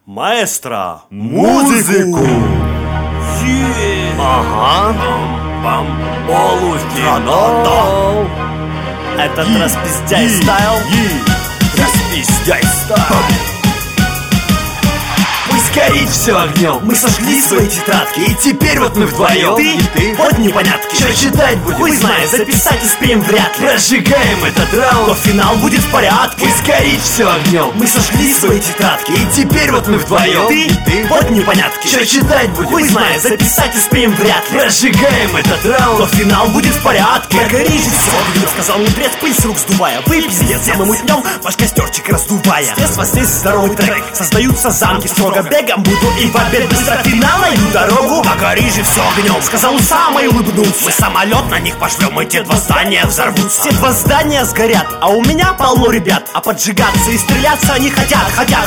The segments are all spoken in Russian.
Маэстро, музыку! Ага. Полуфинал. Этот распиздяй стайл. Распиздяй стайл. Горит все огнем, мы сожгли свои тетрадки, и теперь вот мы вдвоем. Ты, вот непонятки, что читать будем, хуй знает, записать успеем вряд ли. Разжигаем этот раунд, но финал будет в порядке. Пусть горит все огнем, мы сожгли свои тетрадки, и теперь вот мы вдвоем. Ты, вот непонятки, что читать будем, хуй знает, записать успеем вряд ли. Разжигаем этот раунд, но финал будет в порядке. Горит все огнем, сказал мудрец, пыль с рук сдувая. Вы, пиздец, самым утнем, ваш костерчик раздувая. Здесь вас здесь здоровый трек, создаются замки строго бегом. Буду и побед быстро финал найду дорогу. На Париже все огнем, сказал Усама и улыбнулся. Мы самолет на них пошлем, и те два здания взорвутся. Все два здания сгорят, а у меня полно ребят. А поджигаться и стреляться они хотят.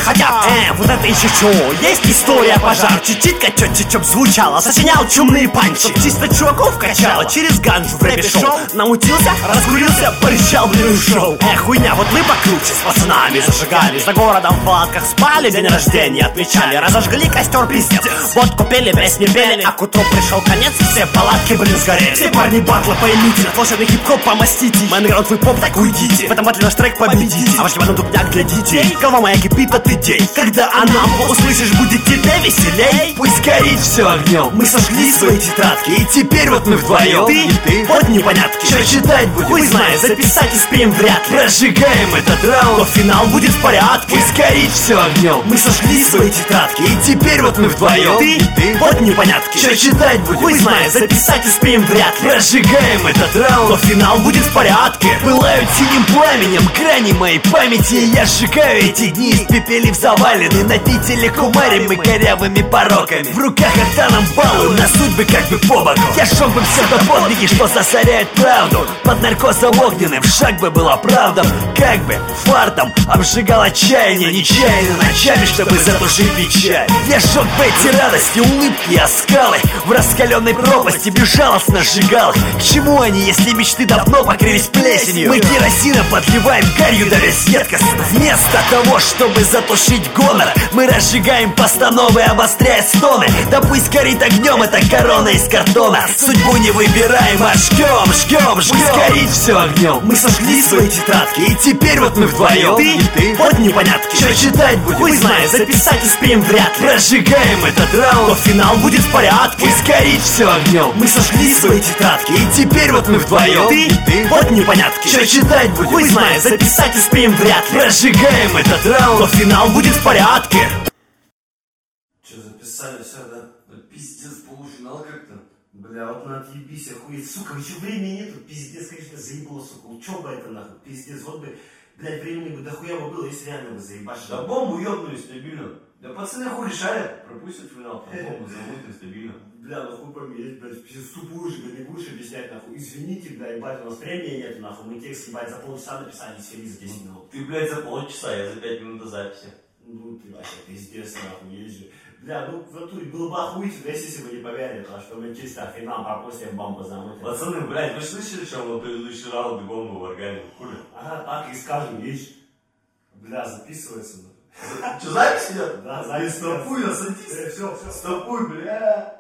Вот это еще что? Есть история пожар. Чуть-чуть качок звучало, сочинял чумные панчи. Чтоб чисто чуваков качало, через ганджу в рэпе шоу. Наутился, разгурился, порычал, блин, ушел. Хуйня, вот мы покруче с пацанами зажигали. За городом в палатках спали, день рождения отмечали. Разожгли костер, пиздец. Водку пели, песни пели, а к утру пришел конец, все палатки, блин, сгорели. Все парни батла, поймите, волшебный хип-хоп помостите. Майнграунд, вы поп, так уйдите. В этом батле наш трек победите. А ваш ебаный тупняк для детей. Голова моя кипит от идей. Когда она услышишь, будет тебе веселей. Пусть горит все огнем, мы сожгли свои тетрадки, и теперь вот мы вдвоем. Ты, вот непонятки, что читать будем, хуй знает, записать успеем вряд ли. Разжигаем этот раунд, но финал будет в порядке. Пусть горит все огнем, мы сожгли свои тетрадки, и теперь вот мы вдвоем. Ты, вот непонятки, что читать будем, хуй знает, записать успеем вряд ли. Разжигаем этот раунд, но финал будет в порядке. Пылают синим пламенем грани моей памяти, и я сжигаю эти дни, испепелив завалены. Напители кумарим мы корявыми пороками. В руках октаном баллы, на судьбы как бы по боку. Я шел бы все до подвиги, что засоряет правду. Под наркозом огненным шаг бы был оправдан. Как бы фартом обжигал отчаяние нечаянно ночами, чтобы затушить печаль. Я сжег бы эти радости, улыбки и оскалы. В раскаленной пропасти безжалостно сжигал их. К чему они, если мечты давно покрылись плесенью? Мы керосина подливаем гарью, давясь едкостно. Вместо того, чтобы затушить гонор, мы разжигаем постановы, обостряя стоны. Да пусть горит огнем эта корона из картона. Судьбу не выбираем, а жгем. Пусть горит все огнем, мы сожгли свои тетрадки, и теперь вот мы вдвоем. Ты, вот непонятки, что читать будем, хуй знает, записать успеем вряд ли. Разжигаем этот раунд, но финал будет в порядке. Пусть горит все огнем, мы сожгли свои тетрадки, и теперь вот мы вдвоем. Ты, вот непонятки, что читать будем, хуй знает, записать успеем вряд ли. Разжигаем этот раунд, но финал будет в порядке. Че, записали все, да? Да пиздец, полуфинал как-то. Бля, вот на отъебись, охуеть. Сука, еще времени нету, пиздец, конечно, заебало, сука. Учеба это нахуй, пиздец, вот бы, блядь, времени бы дохуя бы было, если реально бы заебашь. Да бомбу ёбнули стабильно. Да пацаны хуй решают, пропустят финал, а бомбу замутят стабильно. Бля, ну хуй помереть, блядь, пиздец, тупую же, не будешь объяснять, нахуй. Извините, бля, ебать, у нас времени нет, нахуй. Мы текст, ебать, за полчаса написали, сели за 10 минут. Ты, блядь, за полчаса, я за 5 минут до записи. Ну ты вообще пиздец, нахуй, есть же. Бля, ну в натуре было бы охуительно, если бы не поверили, потому что мы чисто финал пропустим, бомбу замутим. Пацаны, блядь, вы слышали, что мы предыдущий раунды бомбу варганили? Хули? Ага, так и скажем, есть. Бля, записывается. Что, запись идет? Да, запись. Стопуй, насадись. Все. Стопуй, бля.